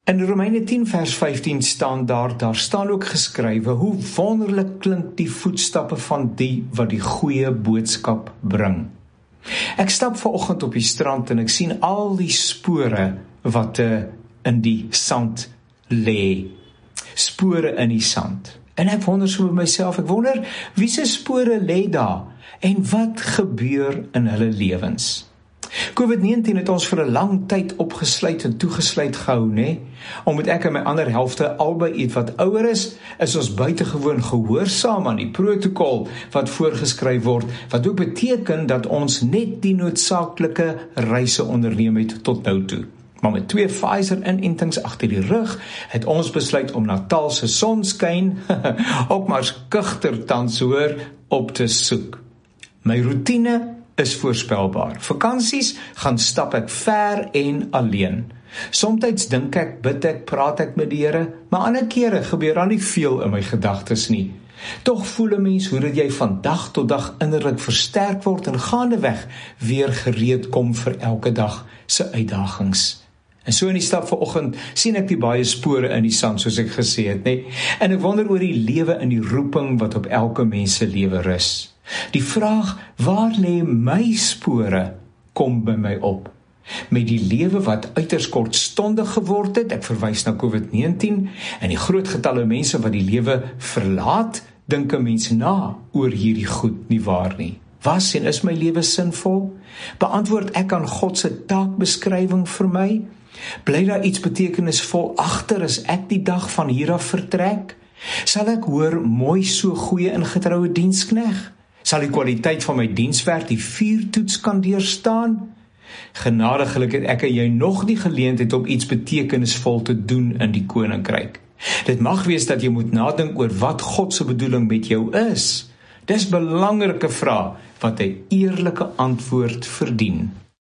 In Romeine 10 vers 15 staan daar staan ook geskrywe, hoe wonderlik klink die voetstappe van die wat die goeie boodskap bring. Ek stap vanoggend op die strand en ek sien al die spore wat in die sand lê. Spore in die sand. En ek wonder so by myself, ek wonder, wie se spore lê daar? En wat gebeur in hulle lewens? COVID-19 het ons vir 'n lang tyd opgesluit en toegesluit gehou, né? Omdat ek en my ander helfte albei iets wat ouer is ons buitengewoon gehoorsaam aan die protokol wat voorgeskryf word, wat ook beteken dat ons net die noodsaaklike reise onderneem het tot nou toe. Maar met 2 Pfizer-inentings agter die rug, het ons besluit om Natal se sonskyn, ook maar skugter tans hoor, op te soek. My roetine is voorspelbaar. Vakansies gaan stap ek ver en alleen. Somtyds dink ek, bid ek, praat ek met die Here, maar ander kere gebeur daar nie veel in my gedagtes nie. Tog voel 'n mens hoe dat jy van dag tot dag innerlik versterk word en gaandeweg weer gereed kom vir elke dag se uitdagings. En so in die stap vanoggend sien ek die baie spore in die sand, soos ek gesê het, nee? En ek wonder oor die lewe en die roeping wat op elke mens se lewe rus. Die vraag, waar lê my spore, kom by my op. Met die lewe wat uiters kortstondig geword het, ek verwys na COVID-19, en die groot getalle mense wat die lewe verlaat, dink 'n mens na oor hierdie goed, nie waar nie. Was en is my lewe sinvol? Beantwoord ek aan God se taakbeskrywing vir my? Bly daar iets betekenisvol agter as ek die dag van hier af vertrek? Sal ek hoor, mooi so goeie en getroue dienskneg? Sal die kwaliteit van my dienswerk die vuurtoets kan deurstaan? Genadiglik het ek en jy nog die geleentheid om iets betekenisvol te doen in die koninkryk. Dit mag wees dat jy moet nadink oor wat God se bedoeling met jou is. Dis 'n belangrike vraag wat 'n eerlike antwoord verdien.